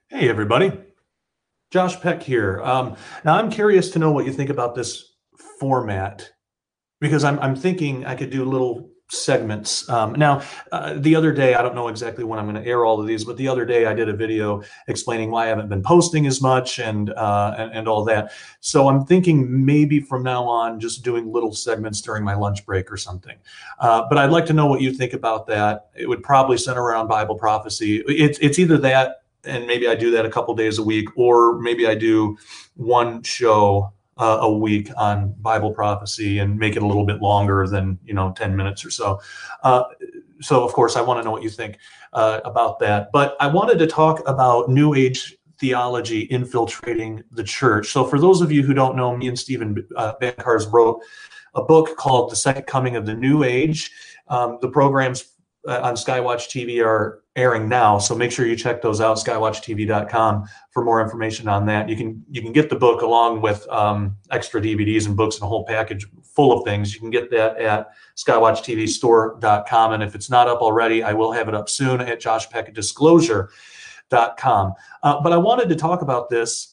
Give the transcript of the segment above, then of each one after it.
Hey, everybody. Josh Peck here. Now, I'm curious to know what you think about this format because I'm thinking I could do little segments. The other day, I don't know exactly when I'm going to air all of these, but the other day I did a video explaining why I haven't been posting as much and all that. So I'm thinking maybe from now on, just doing little segments during my lunch break or something. But I'd like to know what you think about that. It would probably center around Bible prophecy. It's either that, and maybe I do that a couple days a week, or maybe I do one show a week on Bible prophecy and make it a little bit longer than 10 minutes or so. Uh, so of course I want to know what you think about that. But I wanted to talk about New Age theology infiltrating the church. So for those of you who don't know, me and Stephen Bancars wrote a book called The Second Coming of the New Age. The programs on Skywatch TV are airing now, so make sure you check those out, skywatchtv.com, for more information on that. You can get the book along with extra DVDs and books and a whole package full of things. You can get that at skywatchtvstore.com, and if it's not up already, I will have it up soon at joshpeckdisclosure.com. But I wanted to talk about this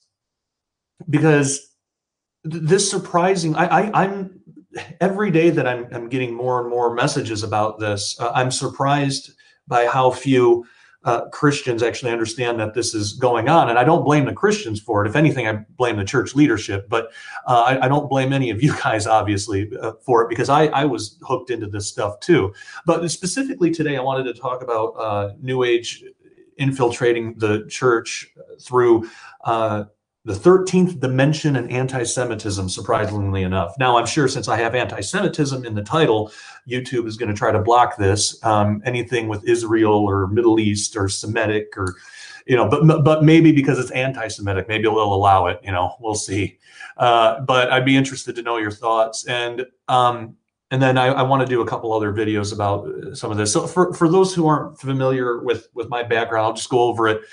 because this surprising, I'm every day that I'm getting more and more messages about this. I'm surprised by how few Christians actually understand that this is going on. And I don't blame the Christians for it. If anything, I blame the church leadership. But I don't blame any of you guys, obviously, for it, because I was hooked into this stuff too. But specifically today, I wanted to talk about New Age infiltrating the church through the 13th dimension and anti-Semitism, surprisingly enough. Now, I'm sure since I have anti-Semitism in the title, YouTube is going to try to block this. Anything with Israel or Middle East or Semitic or, but maybe because it's anti-Semitic, maybe they'll allow it. We'll see. But I'd be interested to know your thoughts. And then I want to do a couple other videos about some of this. So for those who aren't familiar with my background, I'll just go over it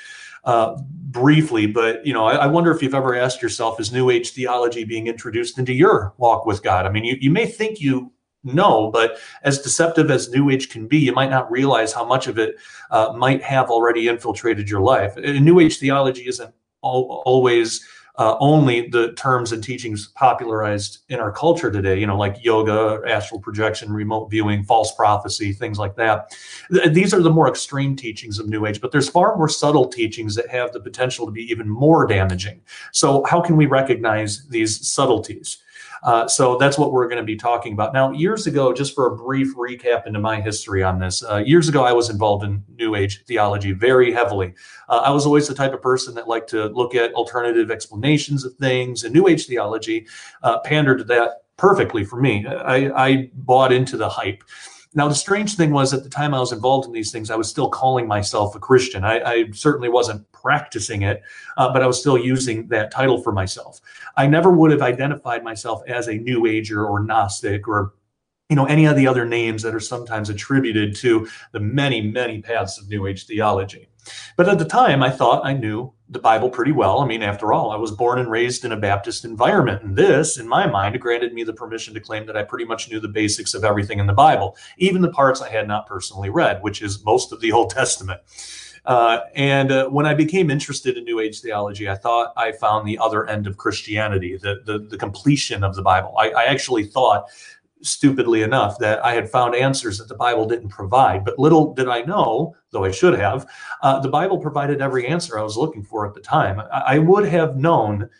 briefly. But I wonder if you've ever asked yourself, is New Age theology being introduced into your walk with God? I mean, you may think you know, but as deceptive as New Age can be, you might not realize how much of it might have already infiltrated your life. New Age theology isn't always only the terms and teachings popularized in our culture today, like yoga, astral projection, remote viewing, false prophecy, things like that. These are the more extreme teachings of New Age, but there's far more subtle teachings that have the potential to be even more damaging. So how can we recognize these subtleties? So that's what we're going to be talking about. Now, years ago, just for a brief recap into my history on this, years ago, I was involved in New Age theology very heavily. I was always the type of person that liked to look at alternative explanations of things, and New Age theology pandered to that perfectly for me. I bought into the hype. Now, the strange thing was, at the time I was involved in these things, I was still calling myself a Christian. I certainly wasn't practicing it, but I was still using that title for myself. I never would have identified myself as a New Ager or Gnostic or any of the other names that are sometimes attributed to the many, many paths of New Age theology. But at the time, I thought I knew the Bible pretty well. I mean, after all, I was born and raised in a Baptist environment. And this, in my mind, granted me the permission to claim that I pretty much knew the basics of everything in the Bible, even the parts I had not personally read, which is most of the Old Testament. When I became interested in New Age theology, I thought I found the other end of Christianity, the completion of the Bible. I actually thought, stupidly enough, that I had found answers that the Bible didn't provide. But little did I know, though I should have, the Bible provided every answer I was looking for at the time. I would have known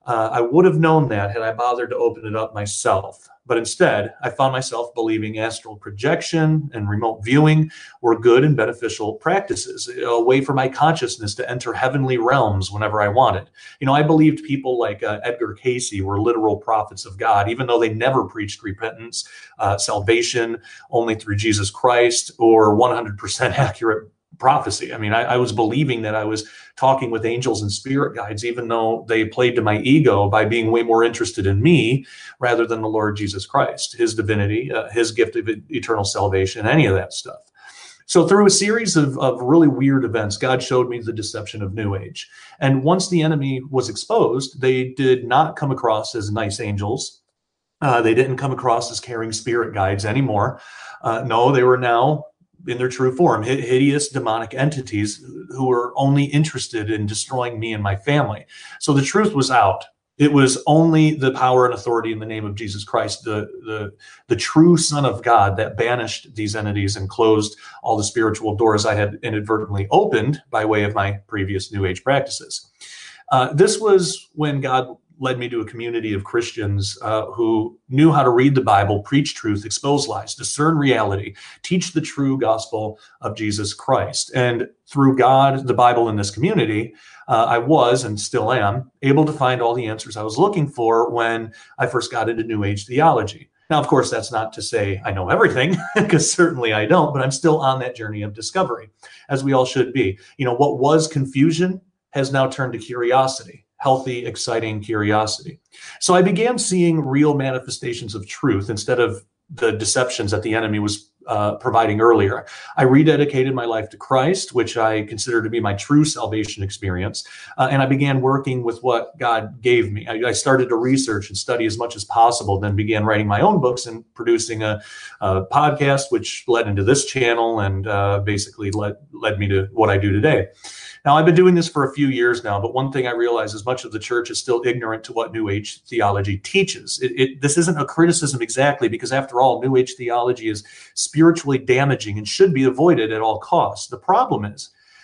that had I bothered to open it up myself. But instead, I found myself believing astral projection and remote viewing were good and beneficial practices, a way for my consciousness to enter heavenly realms whenever I wanted. I believed people like Edgar Cayce were literal prophets of God, even though they never preached repentance, salvation only through Jesus Christ, or 100% accurate prophecy. I mean, I was believing that I was talking with angels and spirit guides, even though they played to my ego by being way more interested in me rather than the Lord Jesus Christ, his divinity, his gift of eternal salvation, any of that stuff. So through a series of really weird events, God showed me the deception of New Age. And once the enemy was exposed, they did not come across as nice angels. They didn't come across as caring spirit guides anymore. No, they were now in their true form, hideous demonic entities who were only interested in destroying me and my family. So the truth was out. It was only the power and authority in the name of Jesus Christ, the true Son of God, that banished these entities and closed all the spiritual doors I had inadvertently opened by way of my previous New Age practices. This was when God led me to a community of Christians who knew how to read the Bible, preach truth, expose lies, discern reality, teach the true gospel of Jesus Christ. And through God, the Bible, in this community, I was, and still am, able to find all the answers I was looking for when I first got into New Age theology. Now, of course, that's not to say I know everything, because certainly I don't, but I'm still on that journey of discovery, as we all should be. What was confusion has now turned to curiosity. Healthy, exciting curiosity. So I began seeing real manifestations of truth instead of the deceptions that the enemy was providing earlier. I rededicated my life to Christ, which I consider to be my true salvation experience. And I began working with what God gave me. I started to research and study as much as possible, then began writing my own books and producing a podcast, which led into this channel and basically led me to what I do today. Now, I've been doing this for a few years now, but one thing I realize is much of the church is still ignorant to what New Age theology teaches. This isn't a criticism exactly, because after all, New Age theology is spiritually damaging and should be avoided at all costs. The problem is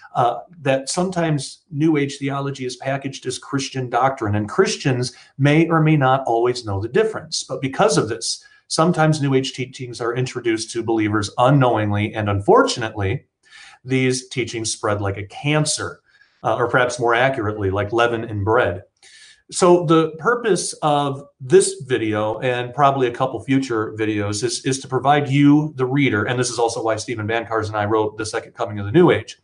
that sometimes New Age theology is packaged as Christian doctrine, and Christians may or may not always know the difference. But because of this, sometimes New Age teachings are introduced to believers unknowingly, and unfortunately, these teachings spread like a cancer, or perhaps more accurately, like leaven in bread. So the purpose of this video, and probably a couple future videos, is to provide you, the reader, and this is also why Stephen Bancars and I wrote The Second Coming of the New Age,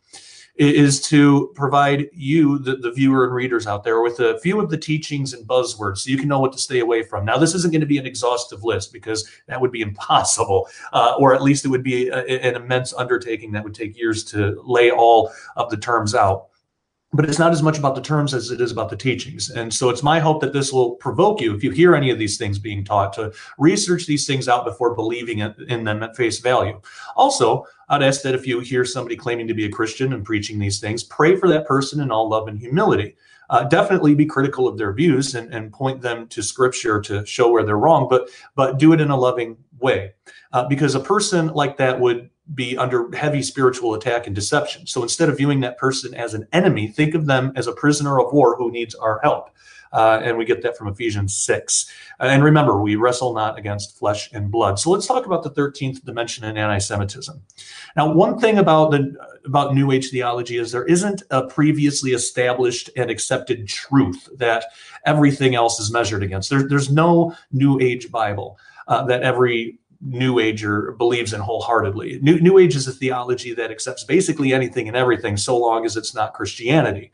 is to provide you, the viewer and readers out there, with a few of the teachings and buzzwords so you can know what to stay away from. Now, this isn't going to be an exhaustive list, because that would be impossible, or at least it would be an immense undertaking that would take years to lay all of the terms out. But it's not as much about the terms as it is about the teachings. And so it's my hope that this will provoke you, if you hear any of these things being taught, to research these things out before believing in them at face value. Also, I'd ask that if you hear somebody claiming to be a Christian and preaching these things, pray for that person in all love and humility. Definitely be critical of their views and point them to Scripture to show where they're wrong, but do it in a loving way. Because a person like that would be under heavy spiritual attack and deception. So instead of viewing that person as an enemy, think of them as a prisoner of war who needs our help. And we get that from Ephesians 6. And remember, we wrestle not against flesh and blood. So let's talk about the 13th dimension in anti-Semitism. Now, one thing about New Age theology is there isn't a previously established and accepted truth that everything else is measured against. There's no New Age Bible that every New Ager believes in wholeheartedly. New Age is a theology that accepts basically anything and everything, so long as it's not Christianity,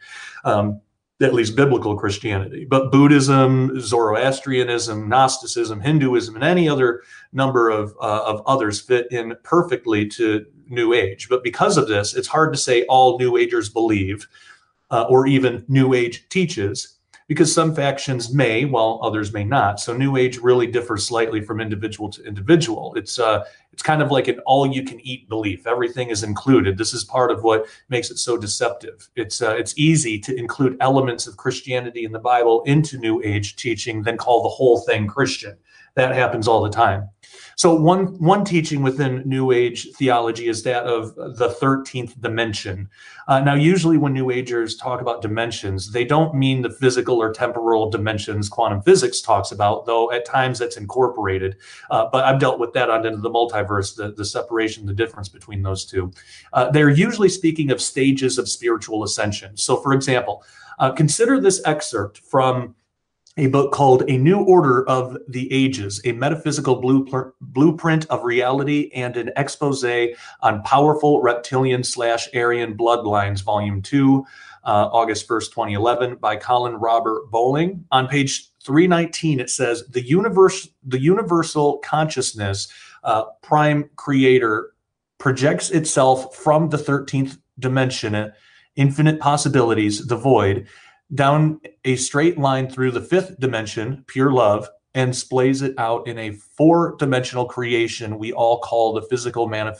at least biblical Christianity. But Buddhism, Zoroastrianism, Gnosticism, Hinduism, and any other number of others fit in perfectly to New Age. But because of this, it's hard to say all New Agers believe, or even New Age teaches, because some factions may, while others may not. So New Age really differs slightly from individual to individual. It's kind of like an all-you-can-eat belief. Everything is included. This is part of what makes it so deceptive. It's easy to include elements of Christianity in the Bible into New Age teaching, then call the whole thing Christian. That happens all the time. So one teaching within New Age theology is that of the 13th dimension. Now, usually when New Agers talk about dimensions, they don't mean the physical or temporal dimensions quantum physics talks about, though at times that's incorporated. But I've dealt with that on into the multiverse, the separation, the difference between those two. They're usually speaking of stages of spiritual ascension. So, for example, consider this excerpt from a book called A New Order of the Ages, a metaphysical blueprint of reality and an expose on powerful reptilian/Aryan bloodlines, Volume 2, August 1st, 2011, by Colin Robert Bowling. On page 319, it says, the universal consciousness, prime creator, projects itself from the 13th dimension, infinite possibilities, the void, down a straight line through the 5th dimension, pure love, and splays it out in a 4-dimensional creation we all call the physical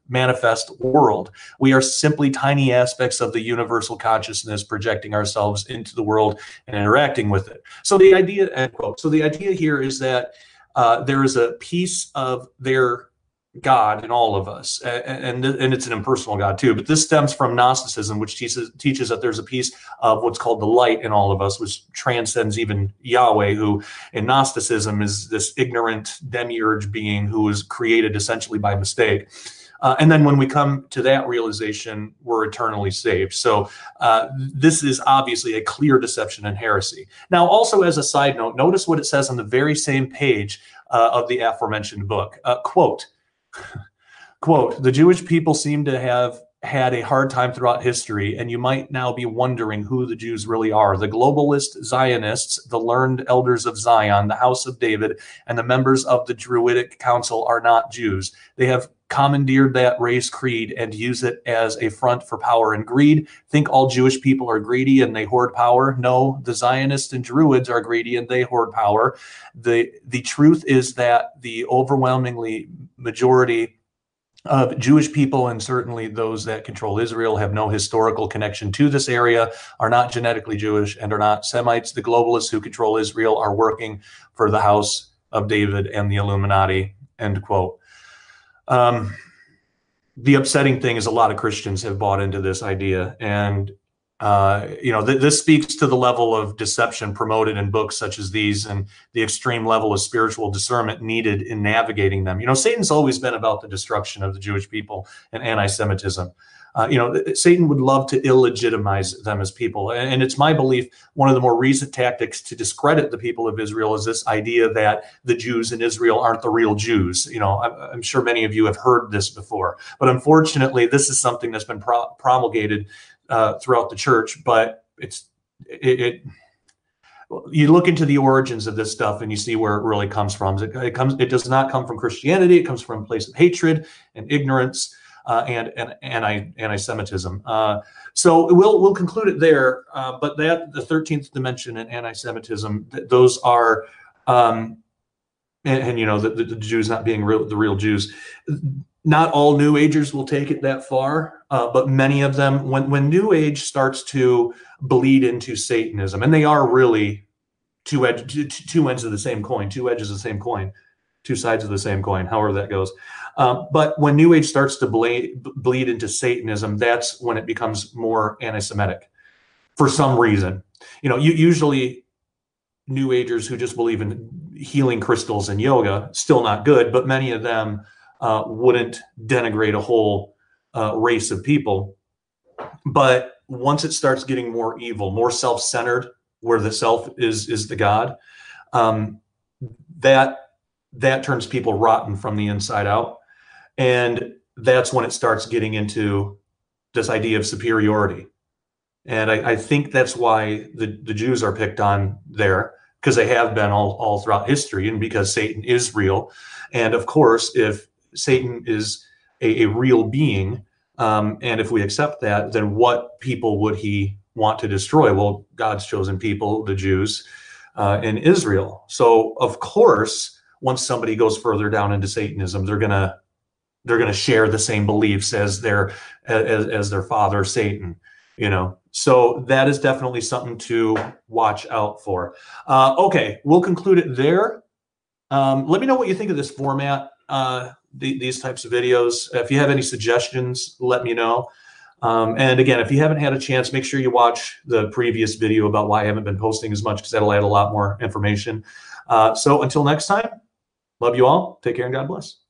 manifest world. We are simply tiny aspects of the universal consciousness projecting ourselves into the world and interacting with it. So the idea, end quote. So the idea here is that there is a piece of their God in all of us, and it's an impersonal God too. But this stems from Gnosticism, which teaches that there's a piece of what's called the light in all of us, which transcends even Yahweh, who in Gnosticism is this ignorant demiurge being who was created essentially by mistake. And then when we come to that realization, we're eternally saved. So this is obviously a clear deception and heresy. Now, also as a side note, notice what it says on the very same page of the aforementioned book. Quote, the Jewish people seem to have had a hard time throughout history, and you might now be wondering who the Jews really are. The globalist Zionists, the learned elders of Zion, the house of David, and the members of the Druidic Council are not Jews. They have commandeered that race creed and use it as a front for power and greed. Think all Jewish people are greedy and they hoard power? No, the Zionists and Druids are greedy and they hoard power. The truth is that the overwhelmingly majority of Jewish people, and certainly those that control Israel, have no historical connection to this area, are not genetically Jewish, and are not Semites. The globalists who control Israel are working for the house of David and the Illuminati, end quote. The upsetting thing is a lot of Christians have bought into this idea, and this speaks to the level of deception promoted in books such as these and the extreme level of spiritual discernment needed in navigating them. Satan's always been about the destruction of the Jewish people and anti-Semitism. Satan would love to illegitimize them as people. And it's my belief one of the more recent tactics to discredit the people of Israel is this idea that the Jews in Israel aren't the real Jews. I'm sure many of you have heard this before, but unfortunately, this is something that's been promulgated throughout the church. But you look into the origins of this stuff and you see where it really comes from. It does not come from Christianity. It comes from a place of hatred and ignorance. And anti-Semitism. So we'll conclude it there. But the 13th dimension and anti-Semitism, those are, the Jews not being the real Jews. Not all New Agers will take it that far, but many of them, when New Age starts to bleed into Satanism, and they are really two ends of the same coin, two edges of the same coin, two sides of the same coin, however that goes. But when New Age starts to bleed into Satanism, that's when it becomes more anti-Semitic for some reason. Usually New Agers who just believe in healing crystals and yoga, still not good, but many of them wouldn't denigrate a whole race of people. But once it starts getting more evil, more self-centered, where the self is the God, that turns people rotten from the inside out. And that's when it starts getting into this idea of superiority. And I think that's why the Jews are picked on there, because they have been all throughout history, and because Satan is real. And of course, if Satan is a real being, and if we accept that, then what people would he want to destroy? Well, God's chosen people, the Jews in Israel. So of course, once somebody goes further down into Satanism, they're gonna share the same beliefs as their father Satan, So that is definitely something to watch out for. Okay, we'll conclude it there. Let me know what you think of this format, these types of videos. If you have any suggestions, let me know. And again, if you haven't had a chance, make sure you watch the previous video about why I haven't been posting as much, because that'll add a lot more information. So until next time, love you all. Take care and God bless.